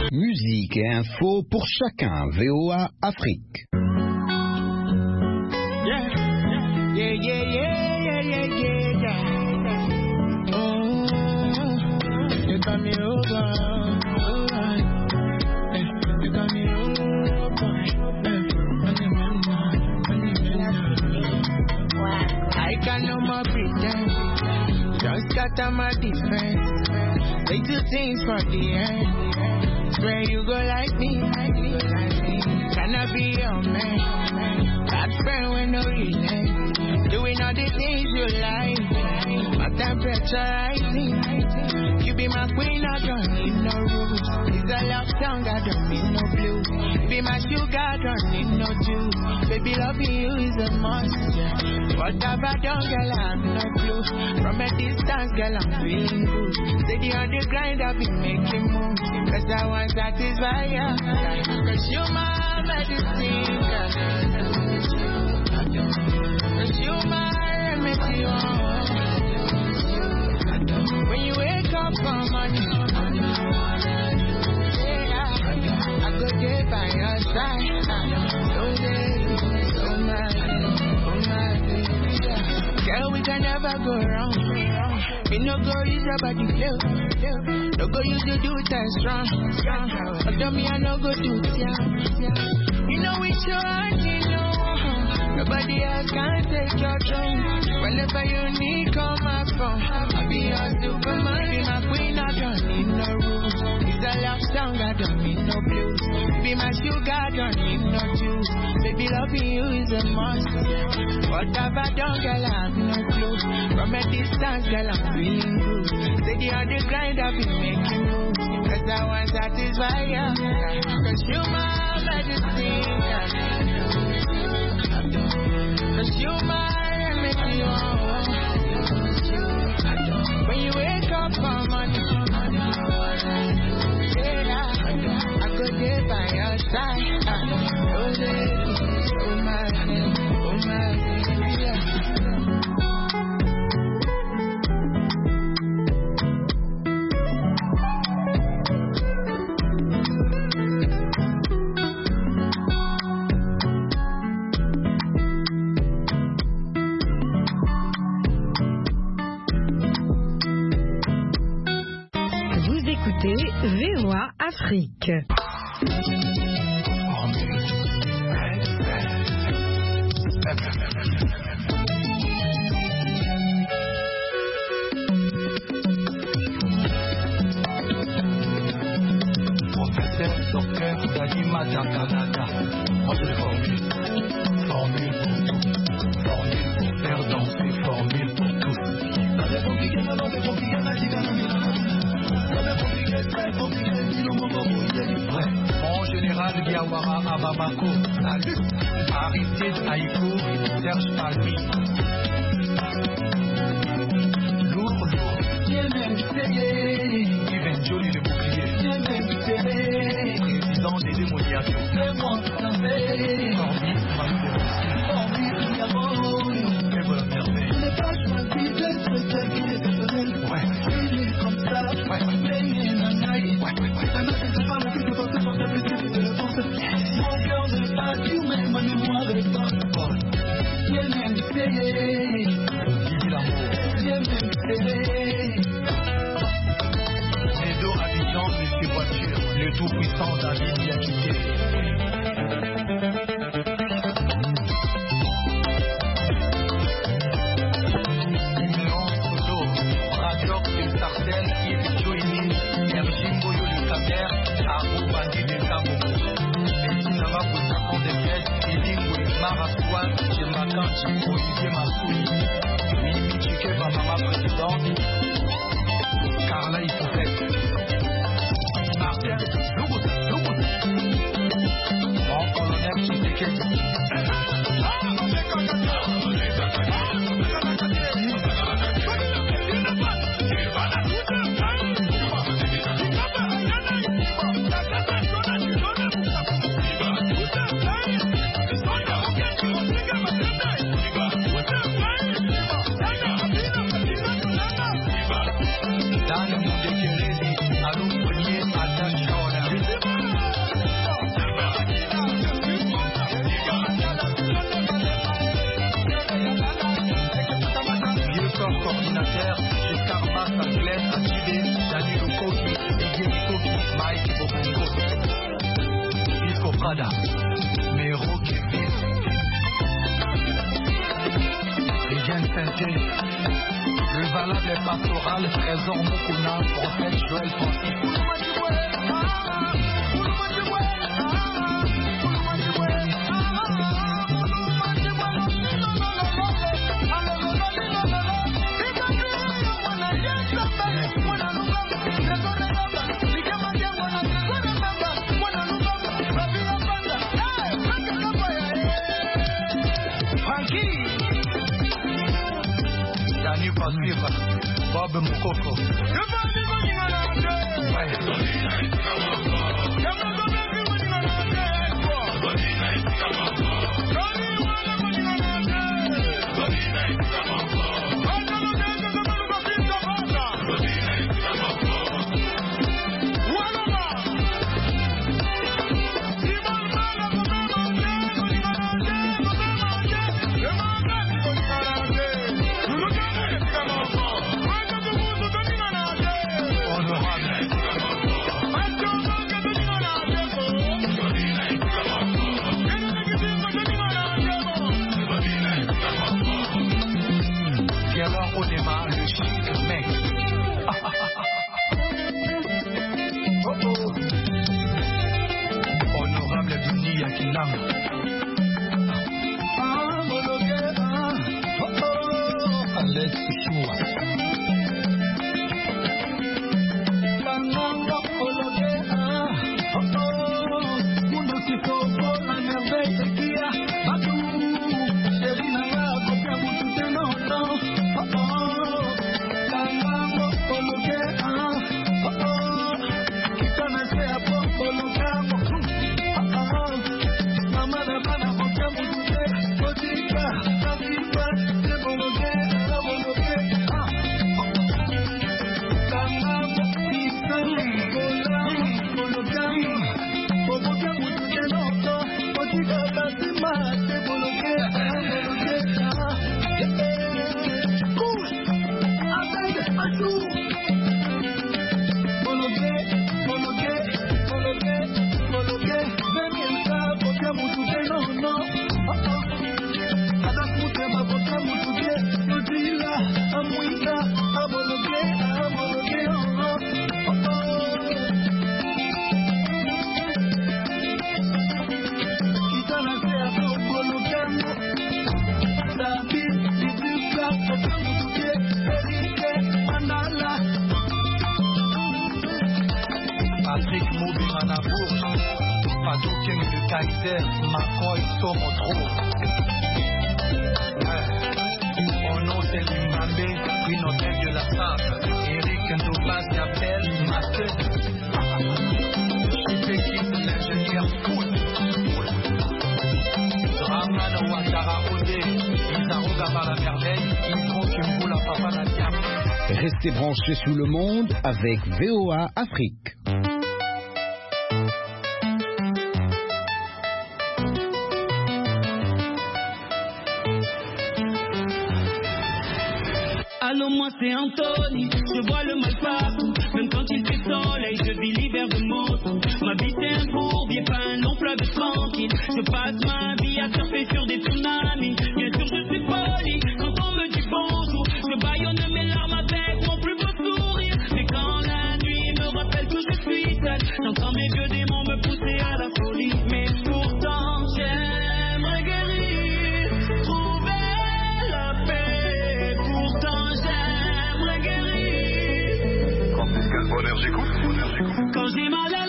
Musique et info pour chacun. VOA Afrique. I can no more pretend. Just scatter my defense. They do things for the end. Swear you go like me. Can I be your man? That friend with no relent. Doing all the things you like. My temperature rising. You be my queen, I don't need no rules. It's a love song, I don't need no blues. Be my sugar, I don't need no juice. Baby, loving you is a must. What have I done, girl? I have no clue. From a distance, girl, I'm feeling good. Steady on the grind, I've been making moves. Cause I want satisfy ya. Cause you my medicine, girl. Cause you my remedy, when you wake up from morning, I go there by your side. Girl, we can never go wrong. We no go use your body flow. No go use you do test strong. Although me I no go do down. You know it's your heart, you know. Nobody else can take your throne. Whenever you need, call my phone. I'll be your superman, be my queen. I don't need no rules. It's a love song, I don't need no blues. Be my sugar, I don't need no juice. Baby, loving you is a must. What have I done, girl? I have no clue. From a distance, girl, I'm feeling good. Steady on the grind, I've been making moves. Cause I want satisfy ya. Cause you my medicine. Cause you my remedy. When you wake up for money, I go there by your side. Oh my. VOA Afrique. Professeur, docteur, Dadimata, Canada. Moi je formule pour tout. Formule pour faire danser, formule pour tout. Mon général Diawara à Bamako, la lutte, Aristide Haïko, Serge Palmi. Lourd, Yves Joly le bouclier, président des démoniaques. Le tout-puissant David Yakiké. Union Photo, Radioc de Sarcelles, Yves Joini, Erjimbo Yoli Kamer, Arou Bandi de Kabogo. Etinama Boussakon de Pièces, Elingo, Marasouane, Jemakan, Olivier Massouni, Mimi Chike, Mama Présidente, Carla Hypothèque. Mon colonel Tshisekedi. Dans le monde de Kérézi, à l'Oumoulier, à Tachora. Wada, Mero Kevin, Régine Sainté, le valable pastoral, Trésor Mokuna, Prophète Joël Francis. Bob Mukoko. Honorable Duni Yakinam. Alex Chua. Patrick Moubimana Bourges, Padouken de Kaiser, Macoy, Tomotro. Mon nom c'est Limbambe, prix Nobel de la Sartre. Eric Ndobas Yapel, Master. Chipekis, l'ingénieur Foot. Ramana Ouattara Odé, Isarouga par la merveille, Isro Kimboula Papa Nadiam. Restez branchés sous le monde avec VOA Afrique. Allô, moi c'est Anthony, je vois le mal partout. Même quand il fait soleil, je vis l'hiver de moto. Ma vie c'est un bourbier, pas un long fleuve tranquille. Je passe ma vie à surfer sur des tsunamis. Bien sûr je suis poli, quand on me dit bonjour, je baillonne mes larmes avec mon plus beau sourire. Mais quand la nuit me rappelle que je suis seul, j'entends mes vieux démons me pousser à la folie. Mais pourtant j'aimerais guérir, trouver la paix. Pourtant j'aimerais guérir. Quand c'est quel bonheur j'écoute, quand j'ai mal à